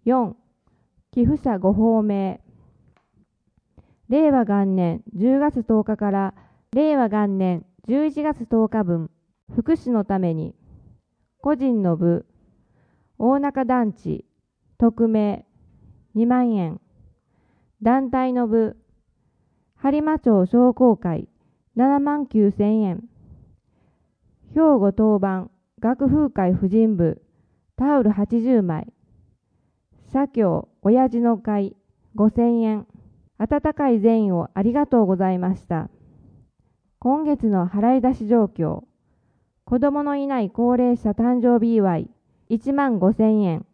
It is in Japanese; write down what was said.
4、寄付者ご法名。令和元年10月10日から令和元年11月10日分、福祉のために、個人の部、大中団地、匿名、2万円。団体の部、播磨町商工会、7万9千円。兵庫当番、学風会婦人部、タオル80枚。社協、親父の会、5000円。温かい善意をありがとうございました。今月の払い出し状況。子供のいない高齢者誕生日祝い、1万5000円。